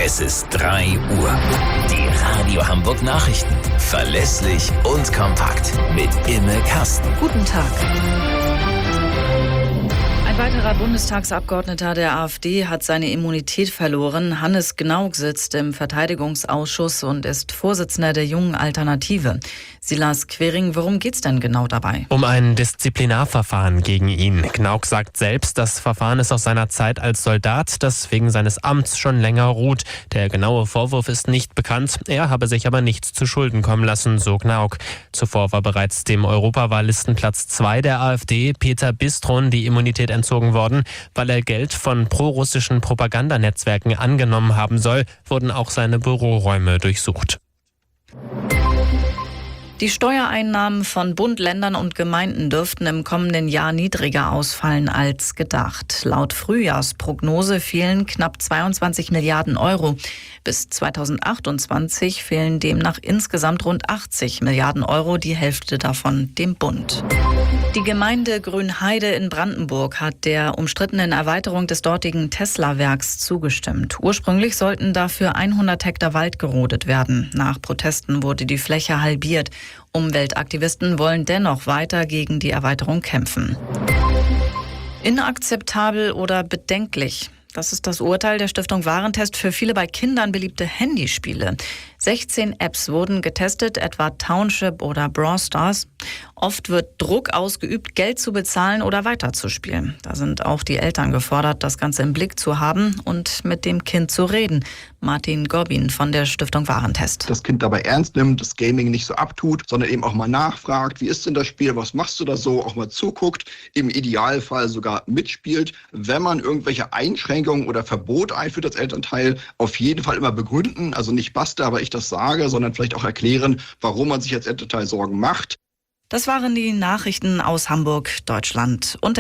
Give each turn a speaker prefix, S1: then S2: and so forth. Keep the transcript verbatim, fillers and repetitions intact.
S1: Es ist drei Uhr. Die Radio Hamburg Nachrichten. Verlässlich und kompakt. Mit Imme Kasten.
S2: Guten Tag. Ein weiterer Bundestagsabgeordneter der AfD hat seine Immunität verloren. Hannes Gnauk sitzt im Verteidigungsausschuss und ist Vorsitzender der Jungen Alternative. Silas Quering, worum geht's denn genau dabei?
S3: Um ein Disziplinarverfahren gegen ihn. Gnauk sagt selbst, das Verfahren ist aus seiner Zeit als Soldat, das wegen seines Amts schon länger ruht. Der genaue Vorwurf ist nicht bekannt. Er habe sich aber nichts zu Schulden kommen lassen, so Gnauk. Zuvor war bereits dem Europawahllistenplatz zwei der AfD, Peter Bistron, die Immunität entzogen worden. Weil er Geld von prorussischen Propagandanetzwerken angenommen haben soll, wurden auch seine Büroräume durchsucht.
S2: Die Steuereinnahmen von Bund, Ländern und Gemeinden dürften im kommenden Jahr niedriger ausfallen als gedacht. Laut Frühjahrsprognose fehlen knapp zweiundzwanzig Milliarden Euro. Bis zweitausendachtundzwanzig fehlen demnach insgesamt rund achtzig Milliarden Euro, die Hälfte davon dem Bund. Die Gemeinde Grünheide in Brandenburg hat der umstrittenen Erweiterung des dortigen Tesla-Werks zugestimmt. Ursprünglich sollten dafür hundert Hektar Wald gerodet werden. Nach Protesten wurde die Fläche halbiert. Umweltaktivisten wollen dennoch weiter gegen die Erweiterung kämpfen. Inakzeptabel oder bedenklich? Das ist das Urteil der Stiftung Warentest für viele bei Kindern beliebte Handyspiele. sechzehn Apps wurden getestet, etwa Township oder Brawl Stars. Oft wird Druck ausgeübt, Geld zu bezahlen oder weiterzuspielen. Da sind auch die Eltern gefordert, das Ganze im Blick zu haben und mit dem Kind zu reden. Martin Gorbin von der Stiftung Warentest.
S4: Das Kind dabei ernst nimmt, das Gaming nicht so abtut, sondern eben auch mal nachfragt, wie ist denn das Spiel, was machst du da so, auch mal zuguckt, im Idealfall sogar mitspielt. Wenn man irgendwelche Einschränkungen oder Verbote einführt als Elternteil, auf jeden Fall immer begründen, also nicht basta, aber ich das sage, sondern vielleicht auch erklären, warum man sich als Elternteil Sorgen macht.
S2: Das waren die Nachrichten aus Hamburg, Deutschland und